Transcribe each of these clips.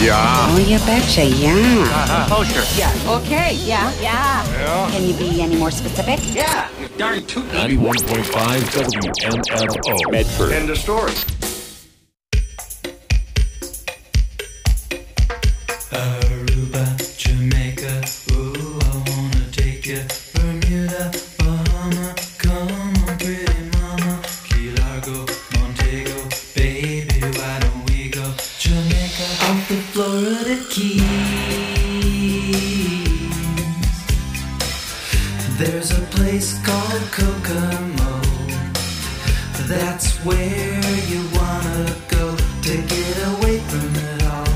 Yeah. Oh, you betcha, yeah. Oh, sure. Yeah. Okay. Yeah. Can you be any more specific? Yeah, you darn tootin'. 91.5 WMFO. Medford. End of story. Aruba, Jamaica, ooh, I wanna take you. Bermuda, Bahama, come on, pretty mama. Key Largo, Montego, baby, why don't we go? Jamaica, off the Florida Keys. There's a place called Kokomo. That's where you wanna go to get away from it all.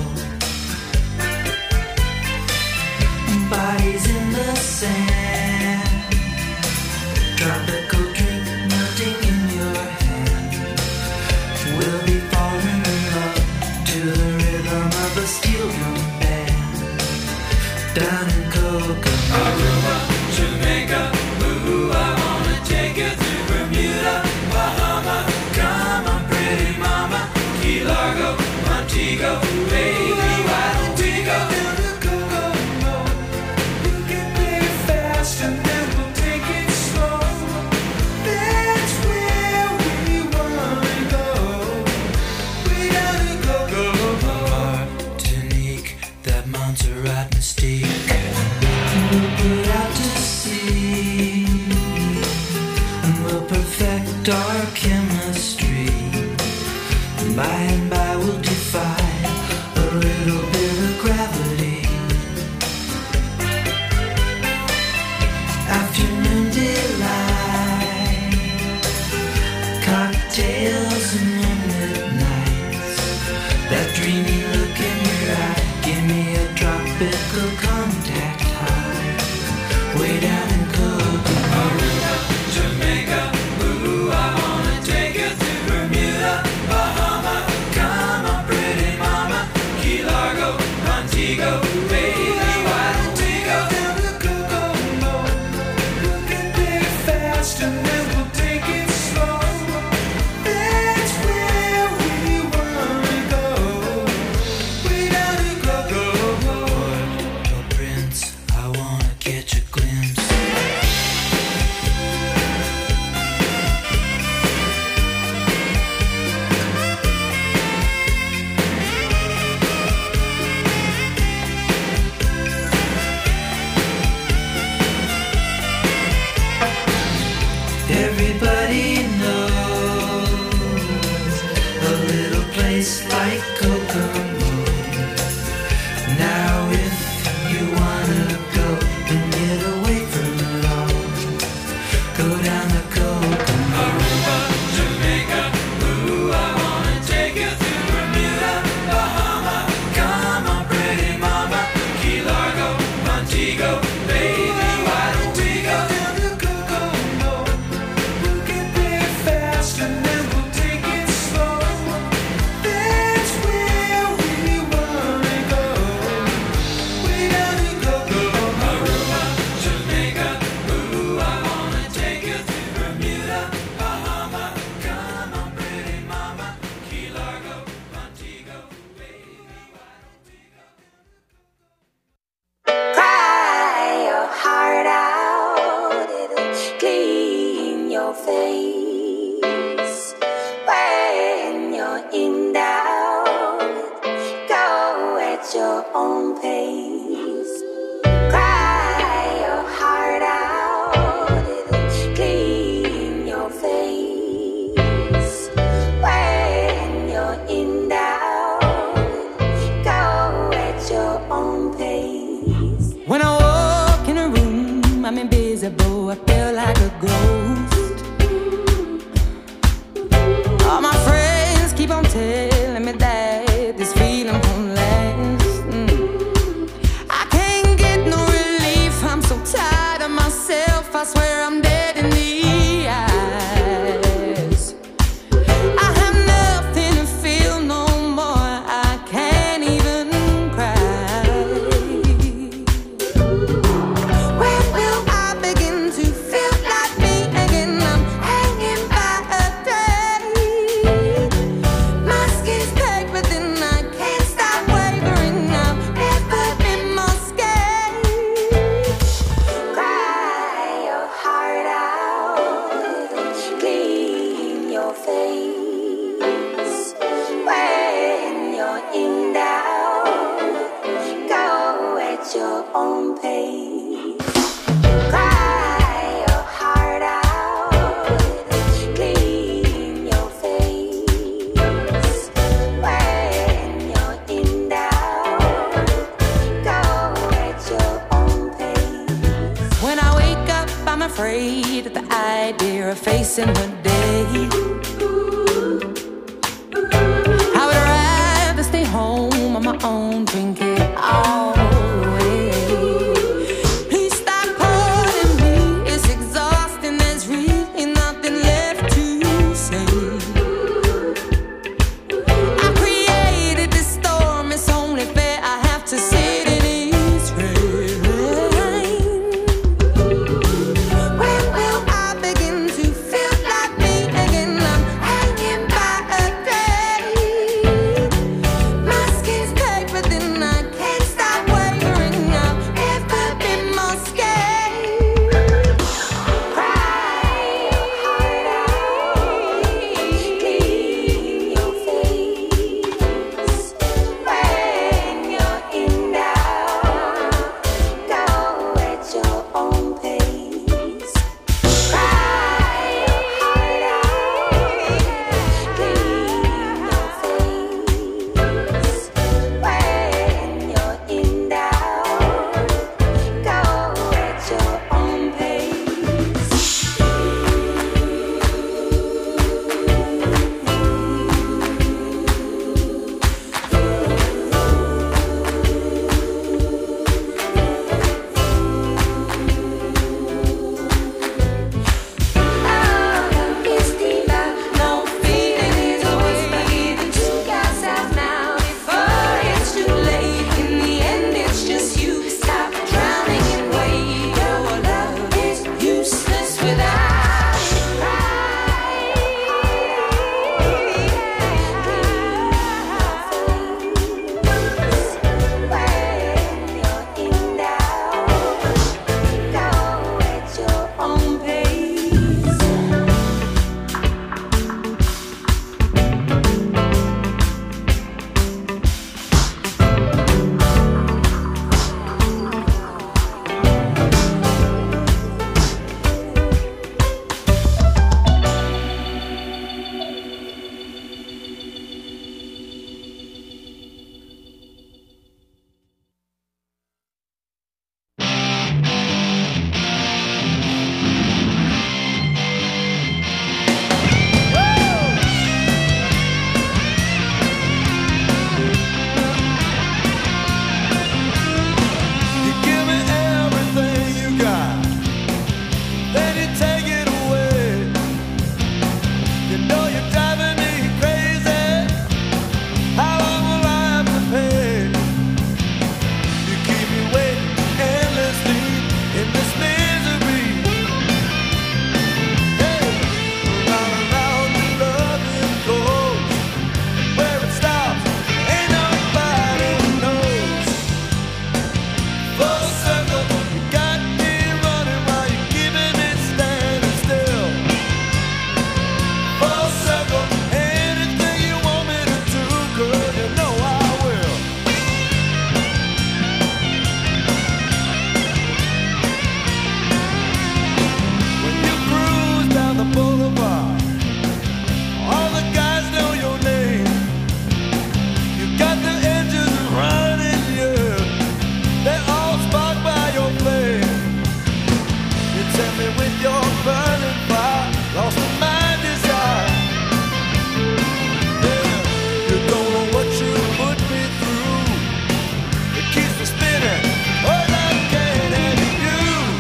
Bodies in the sand, tropical drink melting in your hand. We'll be falling in love to the rhythm of a steel drum band. Down in Kokomo, Aruba, Jamaica, ooh, I wanna take you to Bermuda, Bahama. Come on, pretty mama, Key Largo, Montego, baby, why don't we go? And then we'll take it slow. That's where we wanna go. We gotta go. Martinique, that Montserrat mystique. We'll put out to sea, and we'll perfect our chemistry. By and by we'll defy a little bit of gravity. Afternoon delight, cocktails and moonlit nights. That dreamy look in your eye, give me a tropical contact high. Way down in Kokomo, Aruba, Jamaica, ooh, I wanna take you to Bermuda, Bahama. Come on, pretty mama, Key Largo, Montego, baby, why don't we go down to Kokomo? And then we'll take it slow. That's where we wanna go. We gotta go. Port-au-Prince, I wanna catch a glimpse. Everybody knows a little place like Kokomo. Now if you wanna go and get away from it all, go down to Kokomo. Aruba, Jamaica, ooh, I wanna take you to Bermuda, Bahama. Come on, pretty mama, Key Largo, Montego, baby, why don't we go down to Kokomo? And then we'll take it slow. That's where we wanna go. We gotta go. Aruba, Jamaica, ooh, I wanna take you to Bermuda, Bahama. Come on, pretty mama, Key Largo, Montego, baby, why don't we go? Cry your heart out, it'll clean your face. When you're in doubt, go at your own pace. Cry your heart out, it'll clean your face. When you're in doubt, go at your own pace. When I walk in a room, I'm invisible. I feel like a ghost. All my friends keep on telling me that this feeling won't last. I can't get no relief. I'm so tired of myself. I swear I'm dead in the eyes. I have nothing to feel no more. I can't even cry. When will I begin to feel like me again? I'm hanging by a thread. My skin's packed, but then I can't stop wavering. face. When you're in doubt, go at your own pace. Cry your heart out, clean your face. When you're in doubt, go at your own pace. When I wake up, I'm afraid at the idea of facing the day. I would rather stay home on my own, drink it all away. Please stop calling me, it's exhausting, there's really nothing left to say. I created this storm, it's only fair I have to sit in its rain. When will I begin to feel like me again? I'm hanging by a thread. My skin's paper, then I can't stop wavering. I'll never be more scared. Cry your heart out, clean your face. When you're in doubt, go at your own pace. Cry your heart out, clean your face. When you're in doubt, go at your own pace. Love is deeper, no feeling is a whisper. Either two guys out now before it's too late. In the end, it's just you. Stop drowning in weight. Your love is useless without you. Cry when you're in doubt, go at your own pace. You give me everything you got, then you take it away. You know you're driving me crazy. How long will I have to pay? You keep me waiting endlessly in this misery. Hey, round and round your loving goes. Where it stops, ain't nobody knows. Full circle, you got me running while you're keeping me standing still. Full circle, anything you want me to do, girl, you know I will. When you cruise down the boulevard, all the guys know your name. You got the engines running, yeah. They're all sparked by your flame. You tell me with your burning fire, lost in my desire. Yeah, you don't know what you put me through. It keeps me spinning, oh, I can't have you.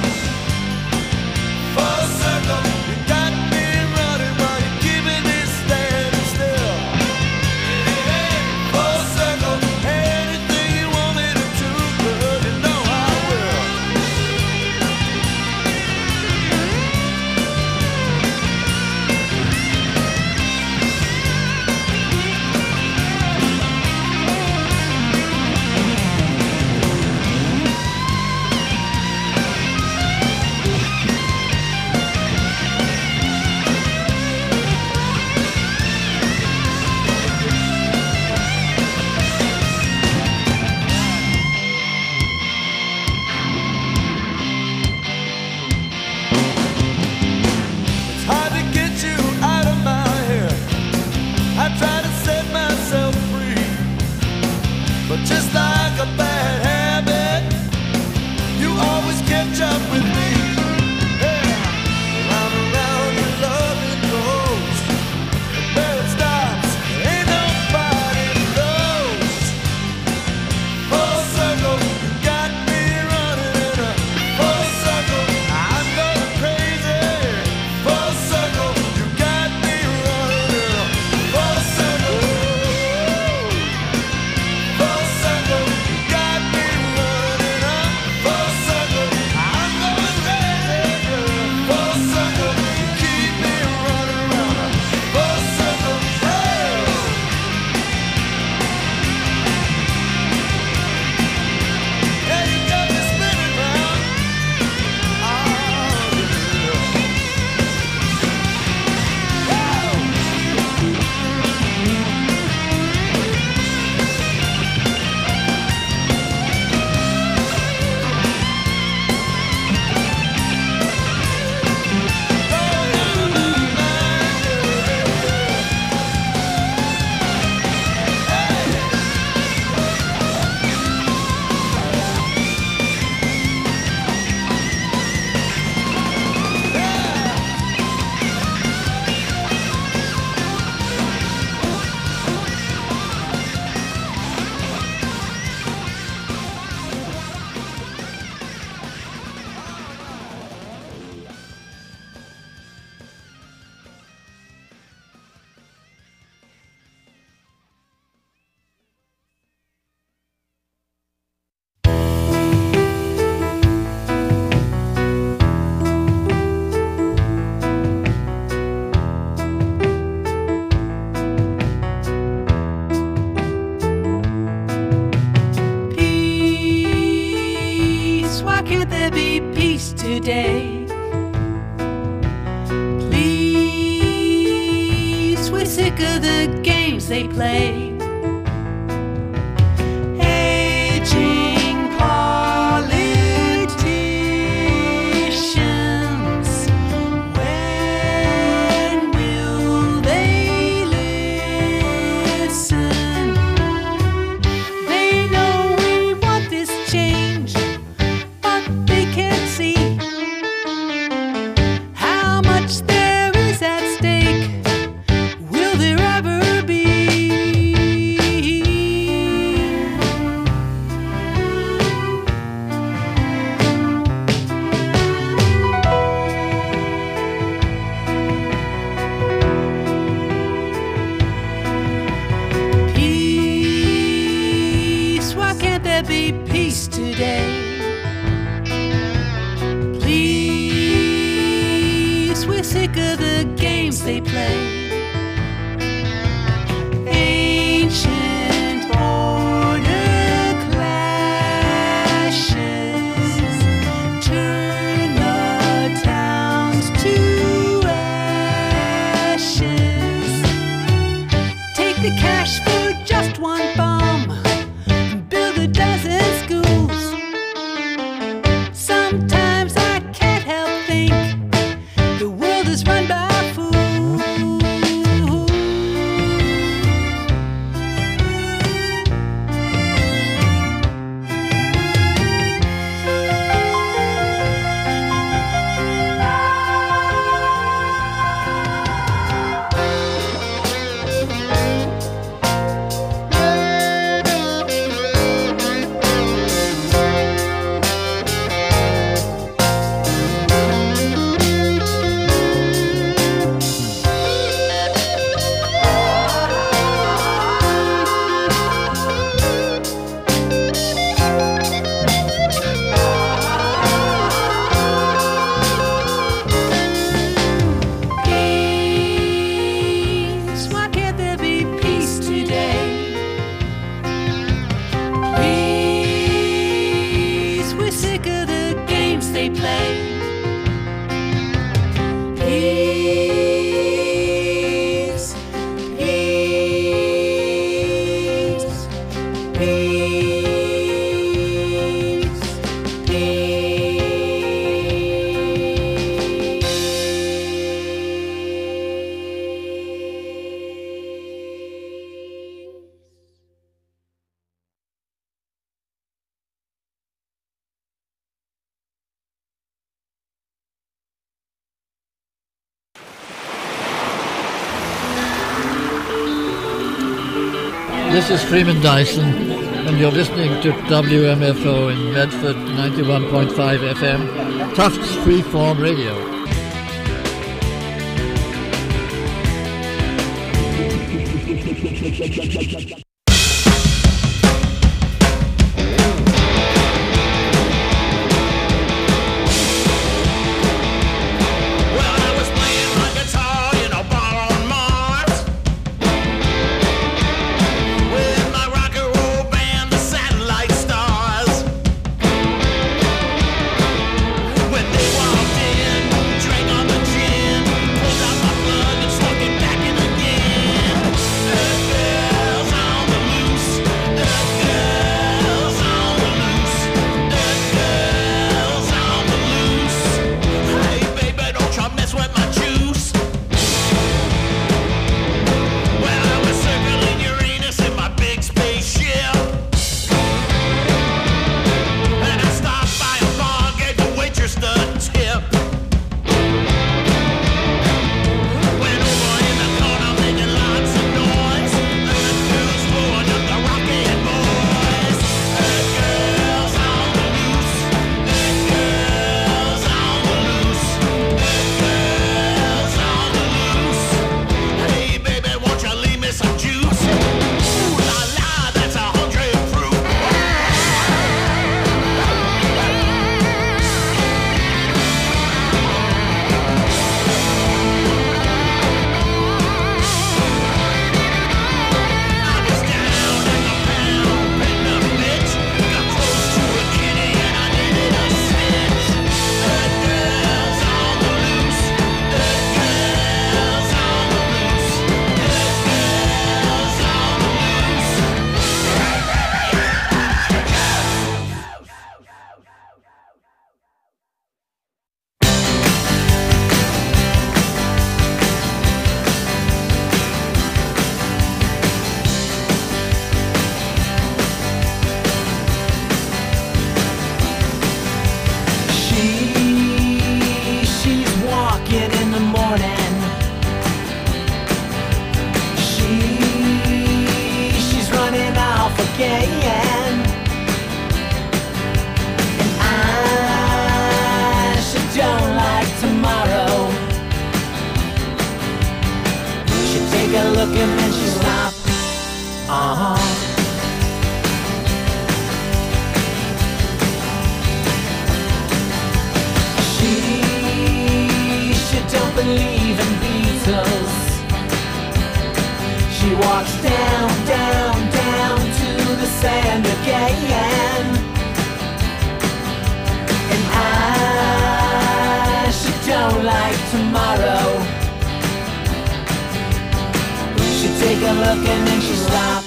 Full circle, you got me running while you're keeping me standing still. Full circle, anything you want me to do, girl, you know I will. sick of the games they play. Aging politicians, when will they listen? They know we want this change, but they can't see how much there is at stake. Will there ever be? Peace, why can't there be peace today? Please, we're sick of the games they play. Ancient border clashes turn the towns to ashes. Take the cash for just one bomb, build a dozen schools. Sometimes I can't help think the world is run by fools. Peace, why can't there be peace today? Please, we're sick of the games they play. Peace, peace, peace, This is Freeman Dyson, and you're listening to WMFO in Medford 91.5 FM, Tufts Freeform Radio. Well, I was playing my guitar in a bar on Mars with my rock and roll band, the Satellite Stars. When they walked in, drank all the gin, pulled out my plug and stuck it back in again. There's bells on look and then she stop. She don't believe in Beatles. She walks down, down, down to the sand again. And she don't like tomorrow. She take a look and then she stop.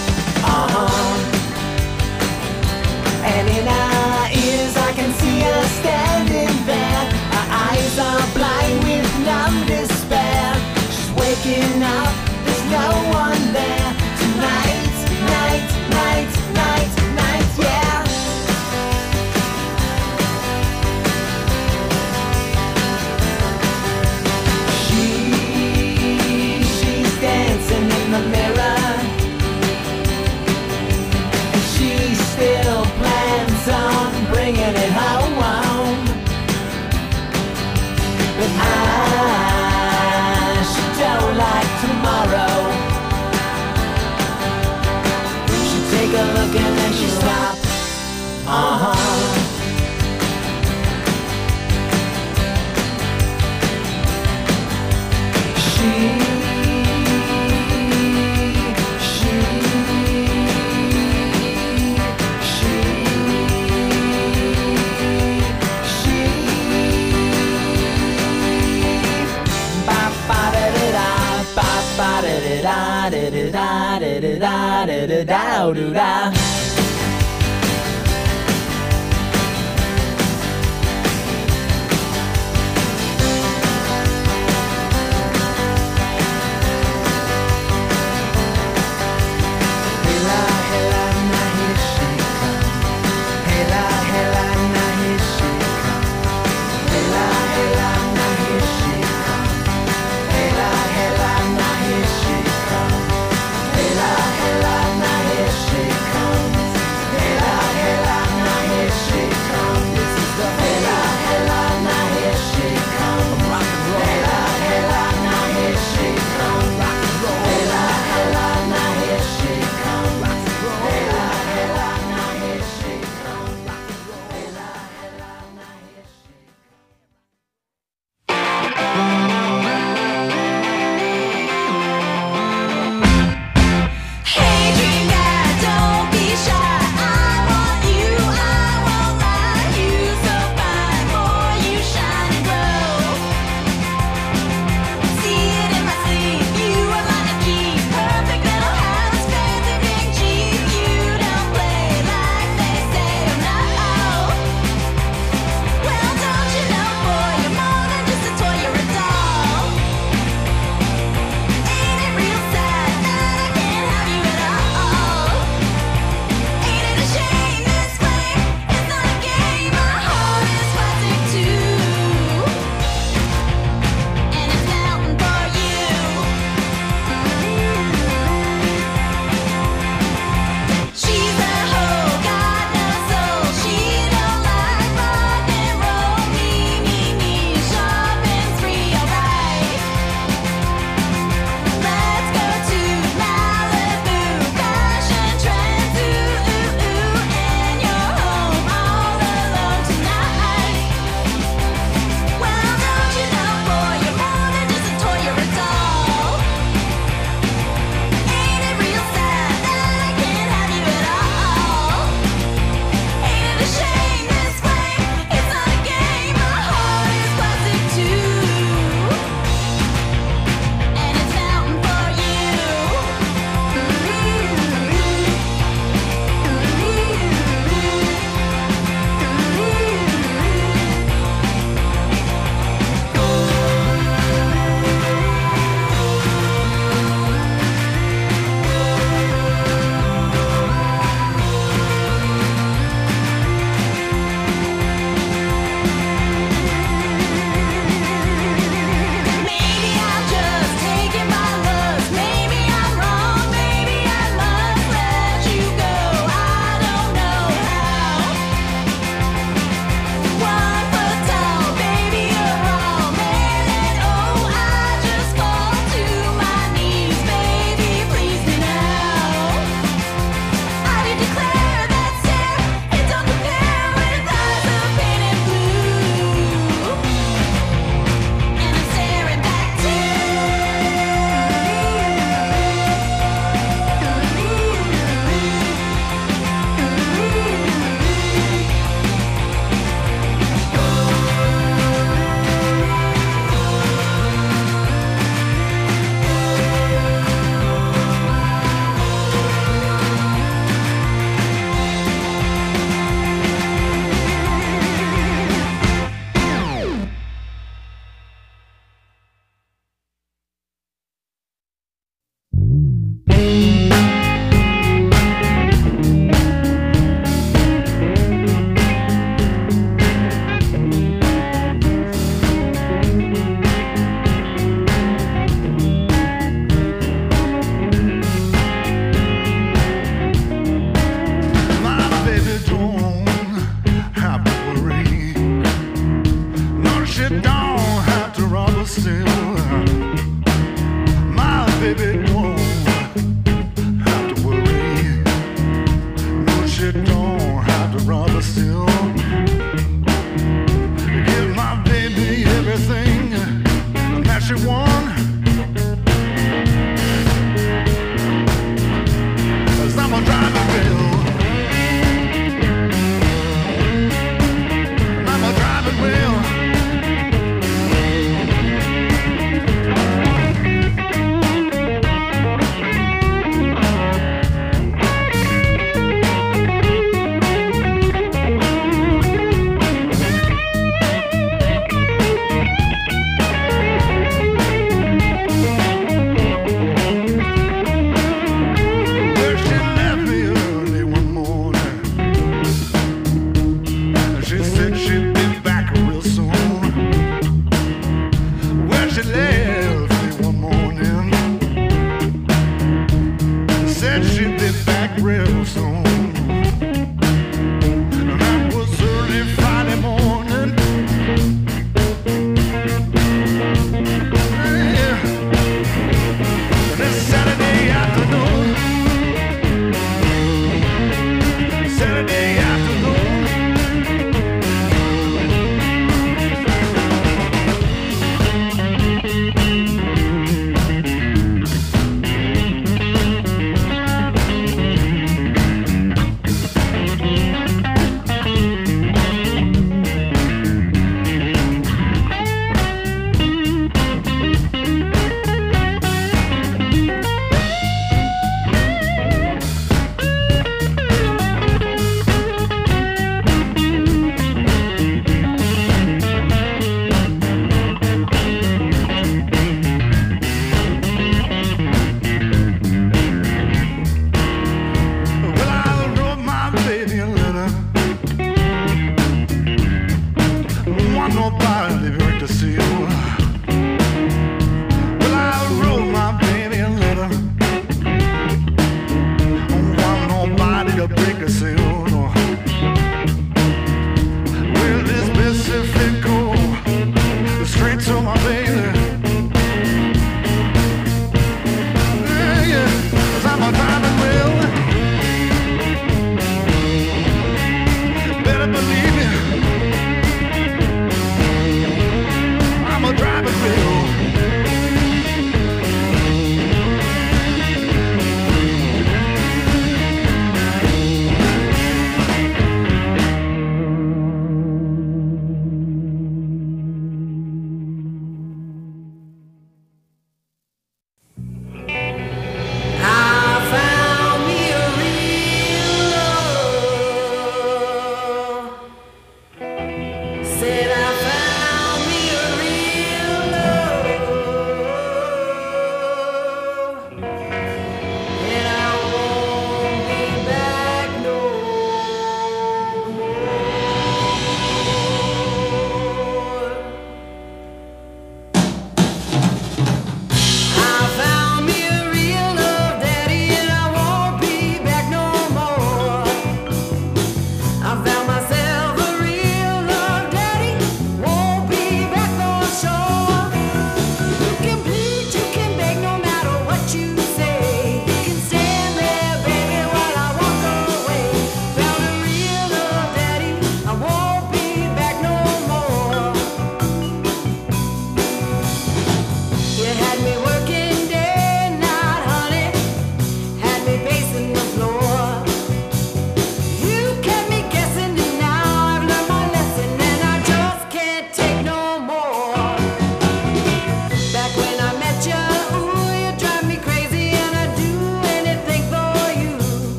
And in her ears I can see her standing there. Her eyes are blind with numb despair. She's waking up, there's no one there. Tonight, night, night, night, night, yeah. She's dancing in the mirror. And she still plans on bringing it home. But she don't like tomorrow. She take a look and then she stop. Da-da-da-da-da-da-da-da-da-da-da-da-da-da. Hela, hela, na here she come. Hela, hela, na here she come. Hela, hela, na here she come. Hela, hela, na here she come. Hela, hela, na here she come.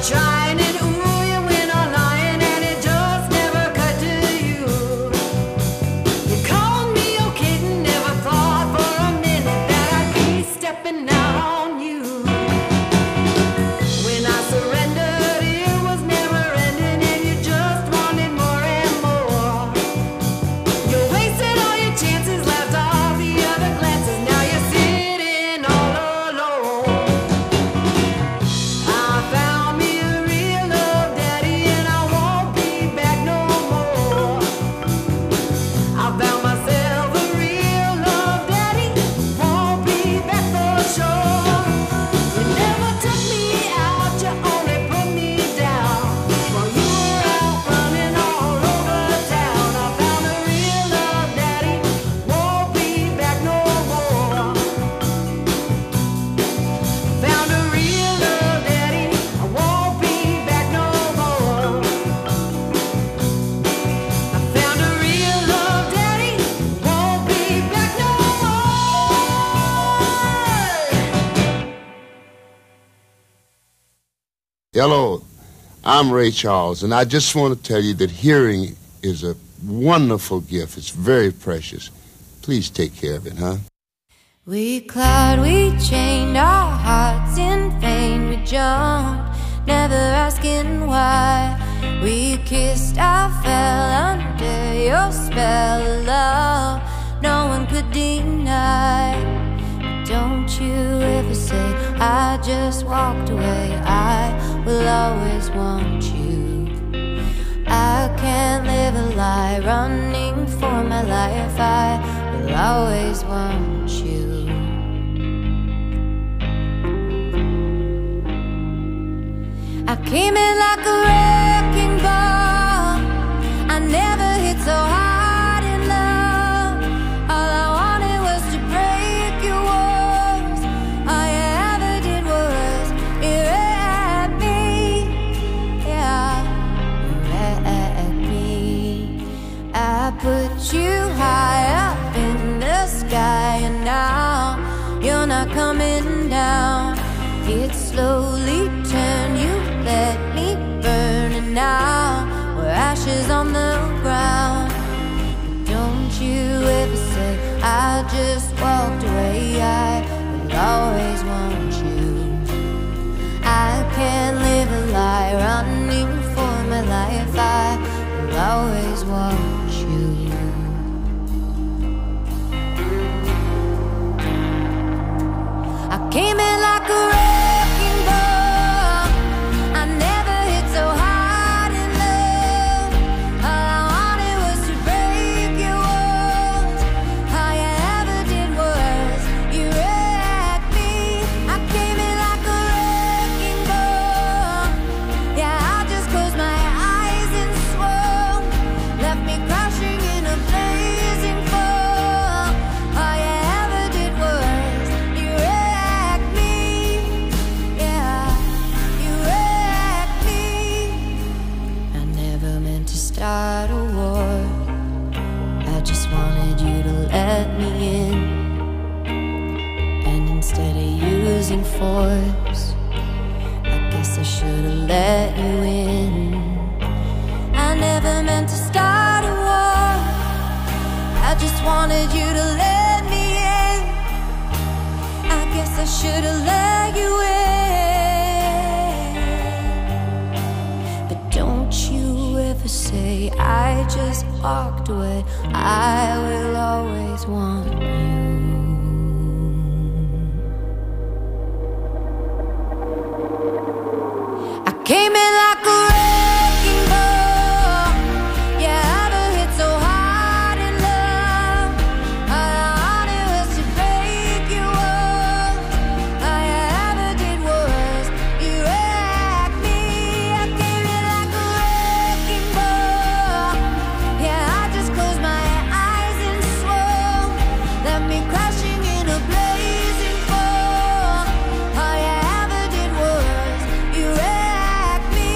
trying and ooh, you went on lying, and it just never occurred to you. You called me your kitten, never thought for a minute that I'd be stepping out on you. When I surrendered, it was never ending, and you just wanted more and more. You wasted all your chances, left all the other glances. Now you're sitting all alone. I found me a real love daddy, and I won't be back no more. I found myself a real love daddy, won't be back for sure. You never took me out, you only put me down. While you were out running all over town, I found a real love daddy, won't be back no more. Found a real love daddy, I won't be back no more. I found a real love daddy, won't be back no more. Hello, I'm Ray Charles, and I just want to tell you that hearing is a wonderful gift. It's very precious. Please take care of it, huh? We clawed, we chained our hearts in vain. We jumped, never asking why. We kissed, I fell under your spell of love. No one could deny. Don't you ever say I just walked away. I will always want you. I can't live a lie, running for my life. I will always want you. I came in like a wrecking ball. I never hit so hard in love. All I wanted was to break your walls. All you ever did was wreck me. Yeah, wreck me. I put you high up in the sky, and now you're not coming down. It slowly turned, you let me burn, and now we're ashes on the ground. Don't you ever say I just walked away. I will always want you. I can't live a lie, running for my life. I will always want you. I came in like a wrecking ball. I never hit so hard in love. All I wanted was to break your walls. All you ever did was you wrecked me. I came in like a wrecking ball. Yeah, I just closed my eyes and swore. Left me crashing in a blazing fall. All you ever did was you wrecked me. Yeah, you wrecked me. I never meant to start a war. I just wanted you to let me in. And instead of using force, I guess I should have let you in. I never meant to start a war. I just wanted you to let me in. I guess I should have let you in. But don't you ever say I just walked away. I will always want you. I came in like a wrecking ball. Yeah, I never hit so hard in love. All I wanted was to break your walls. All you ever did was you wrecked me. I came in like a wrecking ball. Yeah, I just closed my eyes and swore. Left me crashing in a blazing fall. All you ever did was you wrecked me.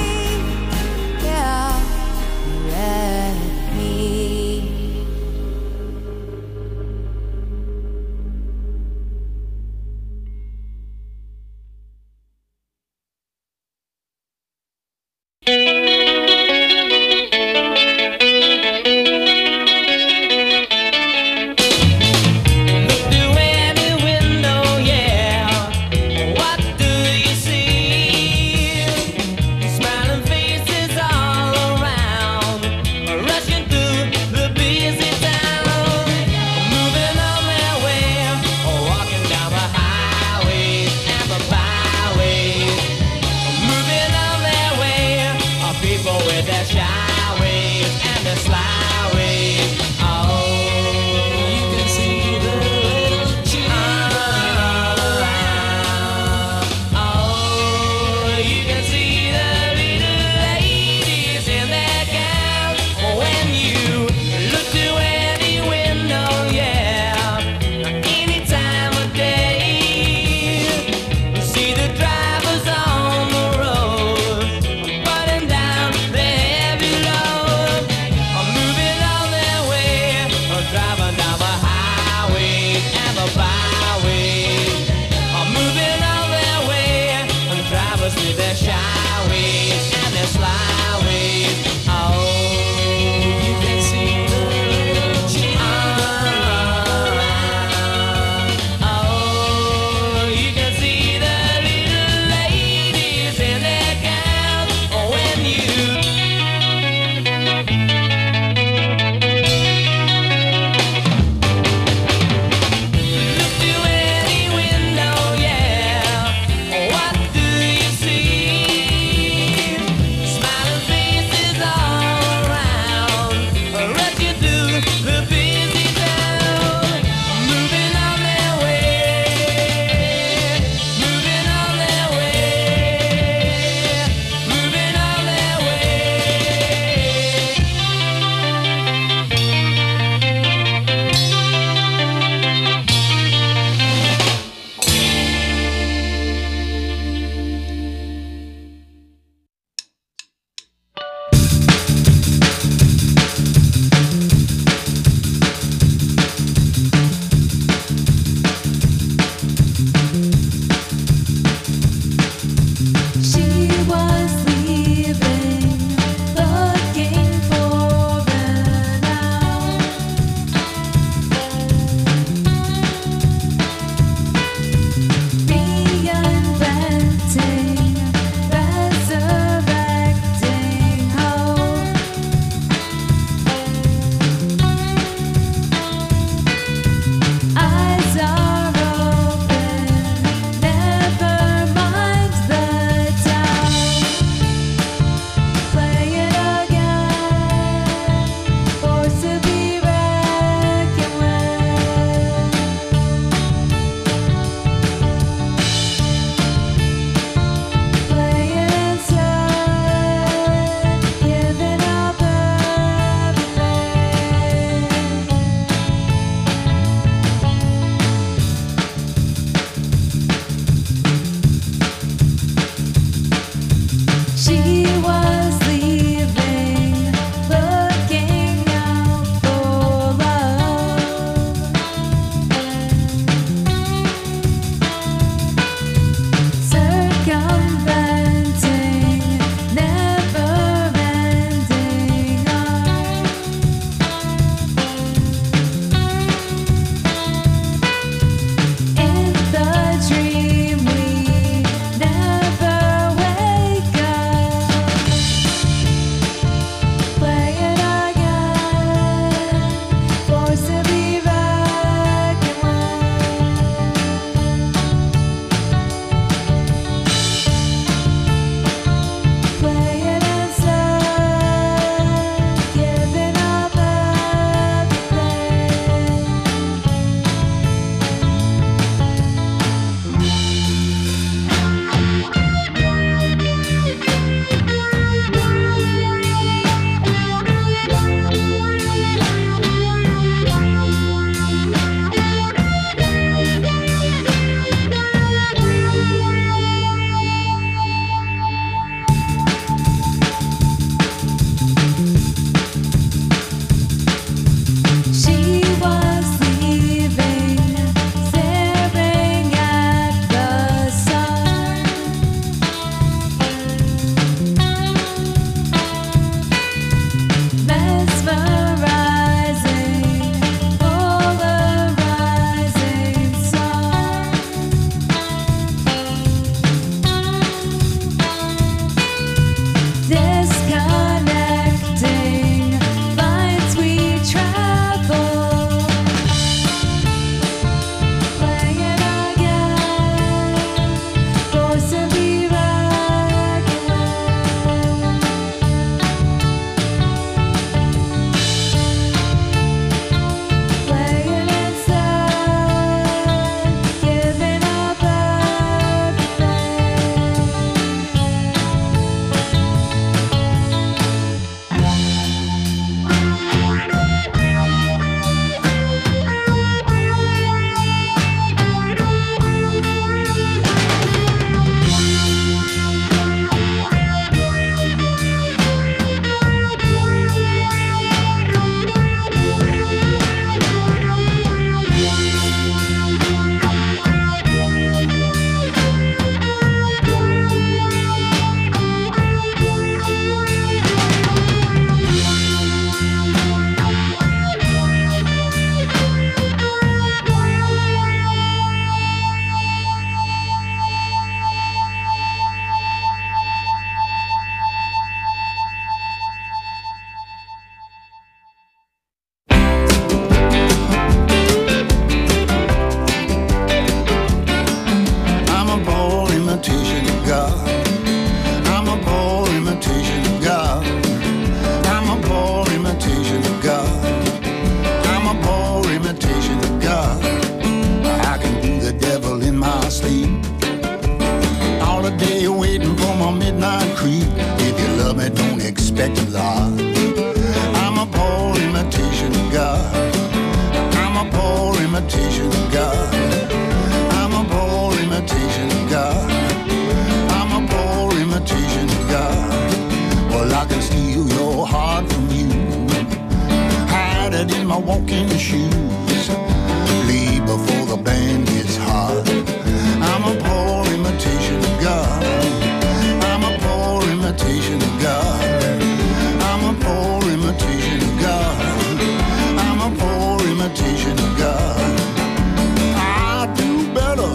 midnight creep. If you love me, don't expect a lot. I'm a poor imitation of God. I'm a poor imitation of God. I'm a poor imitation of God. I'm a poor imitation of God. Well, I can steal your heart from you, hide it in my walking shoes, leave before the band gets hot. I'm a poor imitation of God. I'm a poor imitation of God. I'm a poor imitation of God. I'm a poor imitation of God. I do better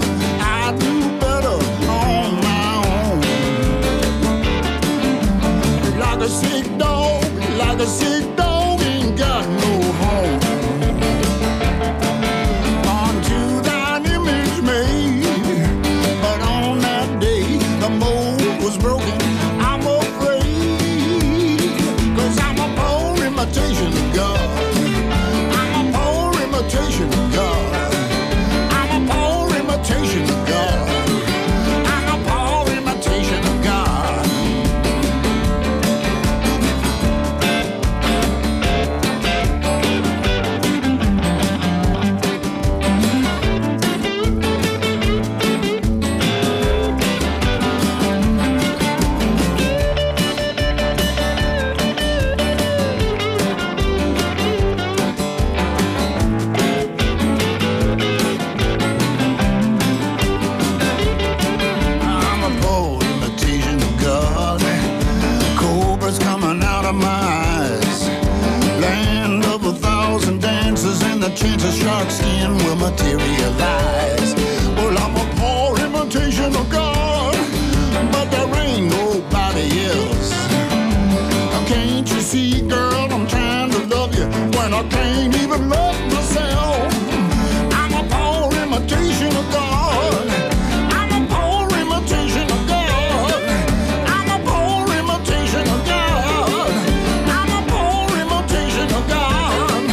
on my own. Like a sick dog ain't got no home. Unto thine image made, but on that day the mold was broken. I'm afraid, 'cause I'm a poor imitation of God. I'm a poor imitation of God. I'm a poor imitation of God. I'm a poor imitation of God. I'm a poor imitation of God. Cobras coming out of my eyes. Land of a thousand dances, and the chance of shark skin will materialize. Well, I'm a poor imitation of God, but there ain't nobody else. Can't you see, girl, I'm trying to love you when I can't even love myself. I'm a poor imitation of God. I'm a poor imitation of God. I'm a poor imitation of God. I'm a poor imitation of God.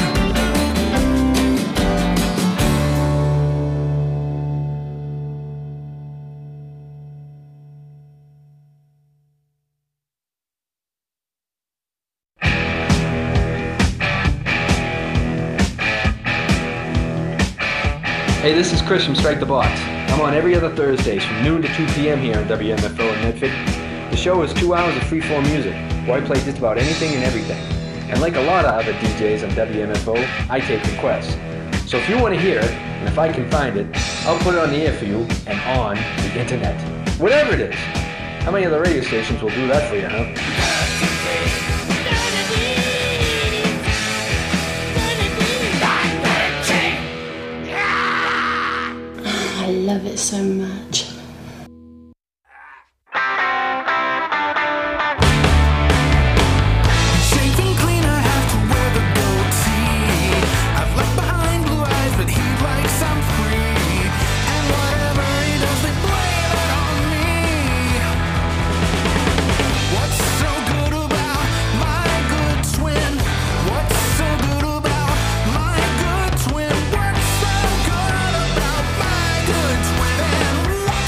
Hey, this is Chris from Strike the Box. I'm on every other Thursdays from noon to 2 p.m. here on WMFO in Medford. The show is 2 hours of free-form music, where I play just about anything and everything. And like a lot of other DJs on WMFO, I take requests. So if you want to hear it, and if I can find it, I'll put it on the air for you and on the internet. Whatever it is. How many other radio stations will do that for you, huh? I love it so much. Shaving clean, I have to wear the goatee. I've left behind blue eyes, but he likes I'm free. And whatever he does, they blame it on me. What's so good about my good twin? What's so good about my good twin? What's so good about my good twin? And what's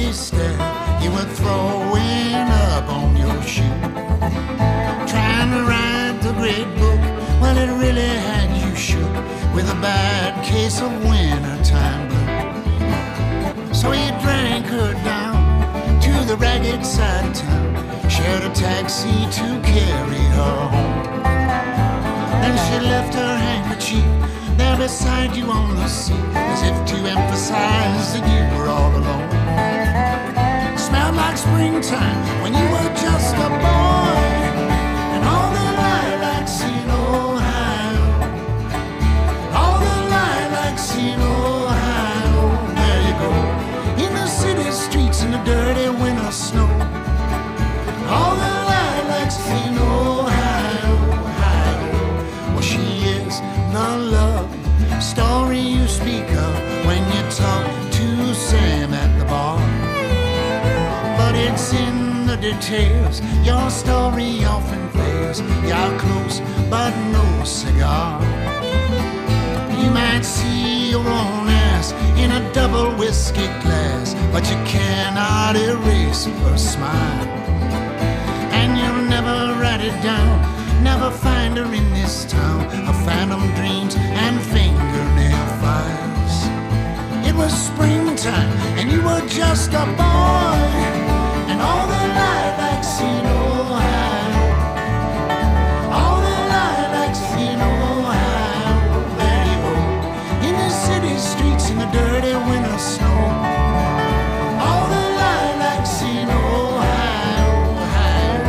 stare. You were throwing up on your shoe. Trying to write the great book, well, it really had you shook with a bad case of wintertime blue. So you drank her down to the ragged side of town, shared a taxi to carry her home. Then she left her handkerchief there beside you on the seat, as if to emphasize that you were all alone. Smelled like springtime when you were just a boy, and all the lilacs in Ohio, all the lilacs in Ohio. There you go, in the city streets in the dirty winter snow. All the lilacs in Ohio, Ohio. Well, she is the love story you speak of when you talk to Sam at the bar. But it's in the details your story often fails. You're close but no cigar. You might see your own ass in a double whiskey glass, but you cannot erase her smile. And you'll never write it down, never find her in this town of phantom dreams and fingernail files. It was springtime and you were just a boy, and all the lilacs in Ohio, all the lilacs in Ohio. There you go, in the city streets in the dirty winter snow. All the lilacs in Ohio, Ohio.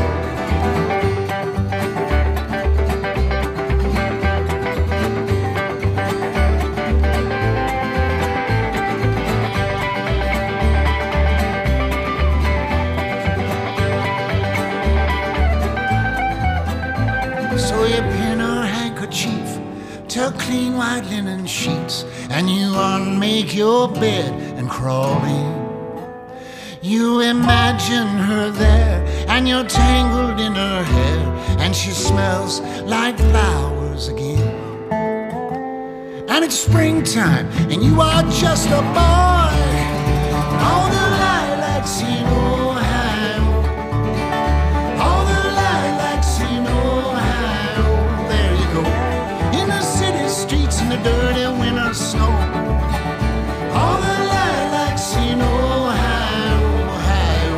So you pin her handkerchief to clean white linen sheets, and you unmake your bed and crawl in. You imagine her there, and you're tangled in her hair, and she smells like flowers again. And it's springtime, and you are just a boy. All the lilacs in Ohio, all the lilacs in Ohio. There you go, in the city streets in the dirty winter snow. All the lilacs in Ohio, Ohio.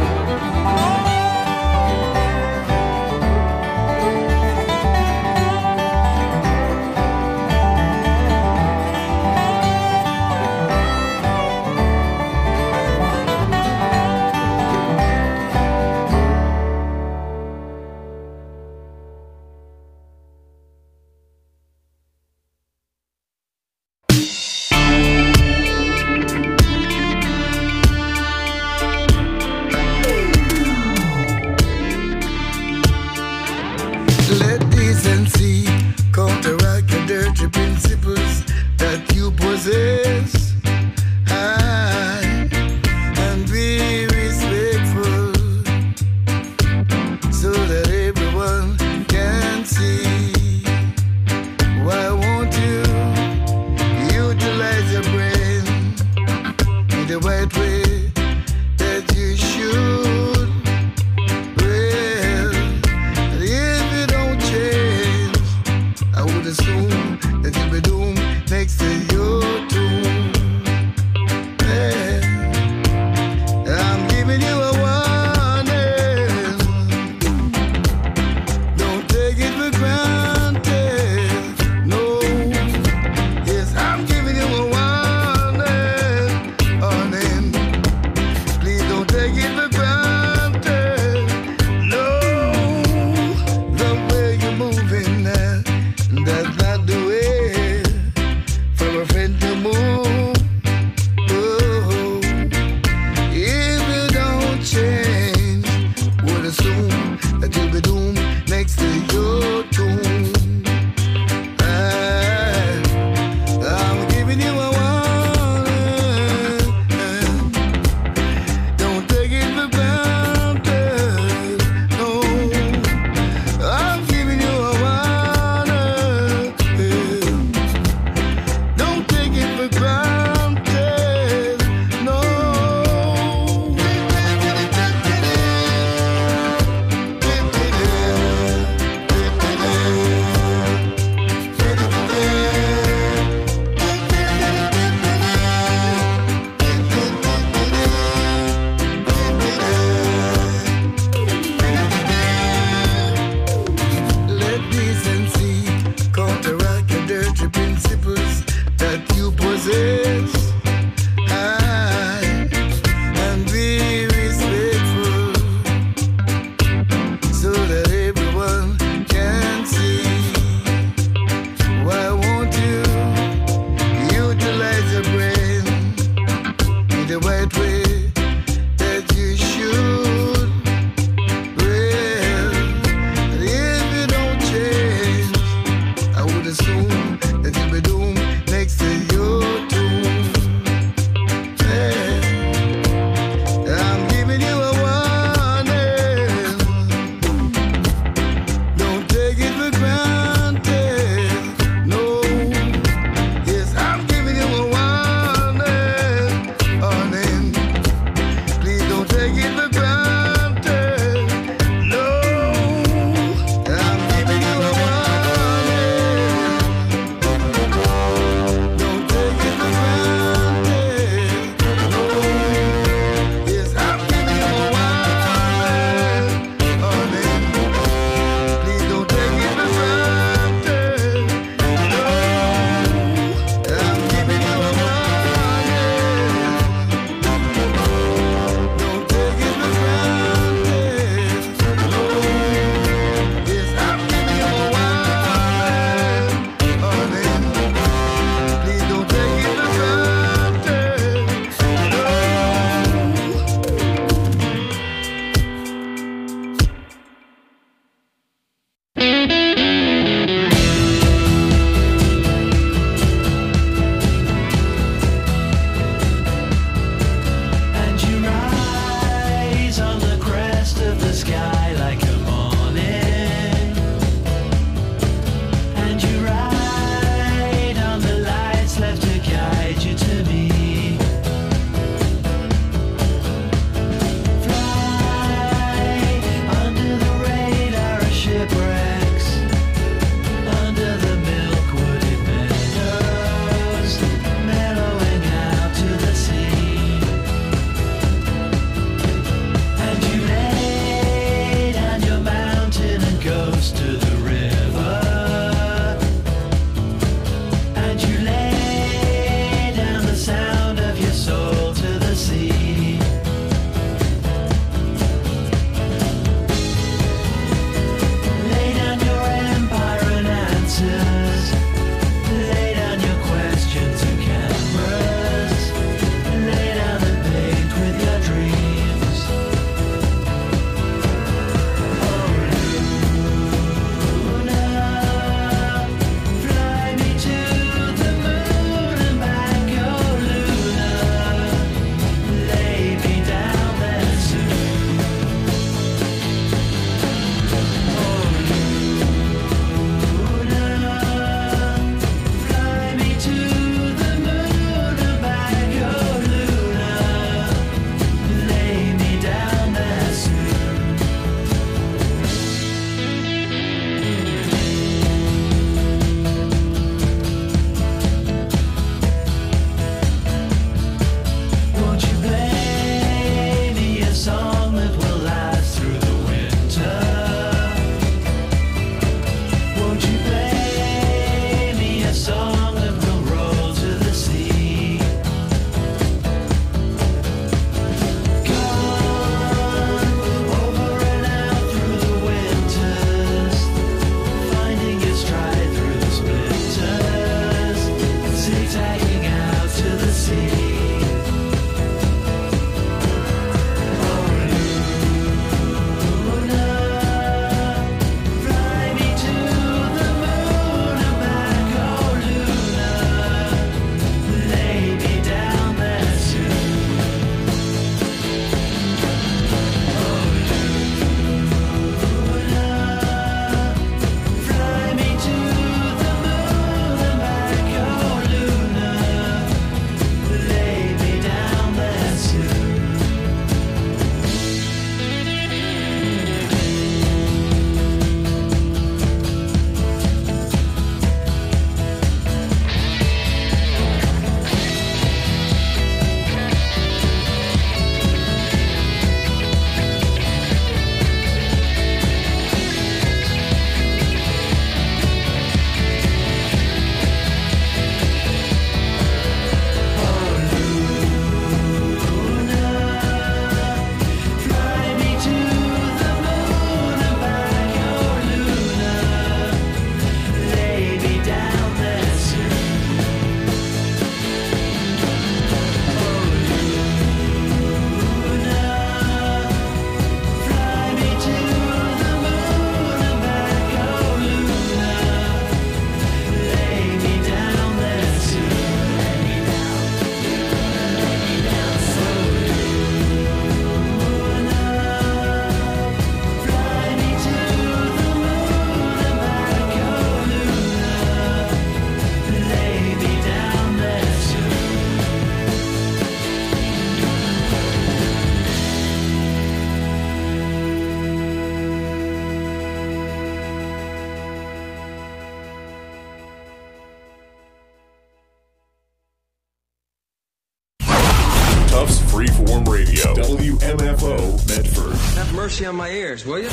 Tufts Freeform Radio, WMFO Medford. Have mercy on my ears, will you?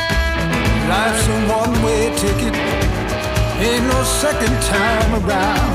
Life's a one-way ticket, ain't no second time around.